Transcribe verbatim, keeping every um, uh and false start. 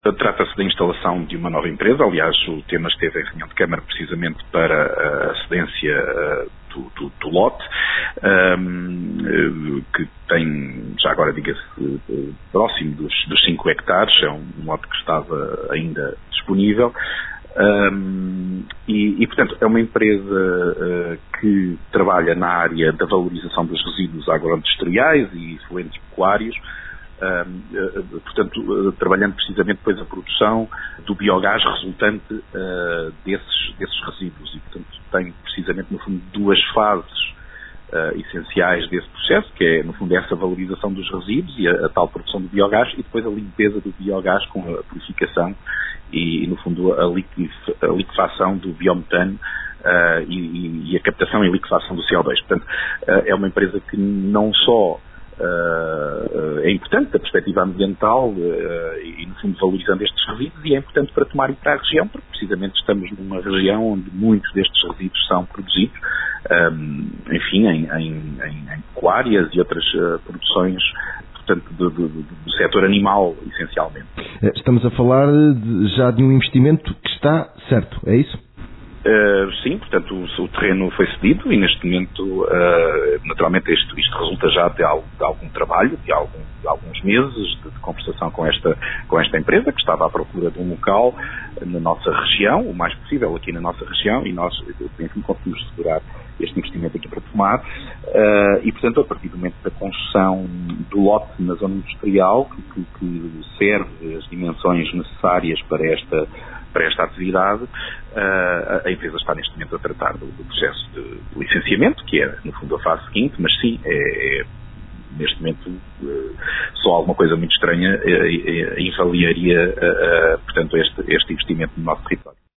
Trata-se da instalação de uma nova empresa. Aliás, o tema esteve em reunião de Câmara precisamente para a cedência do, do, do lote, um, que tem, já agora diga-se, próximo dos, dos cinco hectares. É um lote que estava ainda disponível. Um, e, e, portanto, é uma empresa uh, que trabalha na área da valorização dos resíduos agroindustriais e efluentes pecuários. Uh, uh, portanto, uh, trabalhando precisamente depois a produção do biogás resultante uh, desses, desses resíduos e, portanto, tem precisamente, no fundo, duas fases uh, essenciais desse processo, que é, no fundo, essa valorização dos resíduos e a, a tal produção do biogás e depois a limpeza do biogás com a purificação e, no fundo, a, liquef, a liquefação do biometano uh, e, e a captação e liquefação do C O dois. Portanto, uh, é uma empresa que não só Uh, é importante da perspectiva ambiental uh, e, no fundo, valorizando estes resíduos, e é importante para tomar e para a região, porque precisamente estamos numa região onde muitos destes resíduos são produzidos, um, enfim, em, em, em, em pecuárias e outras uh, produções, portanto, do, do, do setor animal, essencialmente. Estamos a falar de, já de um investimento que está certo, é isso? Uh, sim, portanto o, o terreno foi cedido e neste momento uh, naturalmente isto, isto resulta já de, algo, de algum trabalho, de, algum, de alguns meses de, de conversação com esta, com esta empresa que estava à procura de um local na nossa região, o mais possível aqui na nossa região, e nós enfim, conseguimos segurar este investimento aqui para tomar uh, e portanto a partir do momento da construção do lote na zona industrial que, que, que serve as dimensões necessárias para esta para esta atividade, uh, a empresa está neste momento a tratar do, do processo de licenciamento, que é, no fundo, a fase seguinte, mas sim, é, é, neste momento, uh, só alguma coisa muito estranha uh, uh, invaliaria, uh, uh, portanto, este, este investimento no nosso território.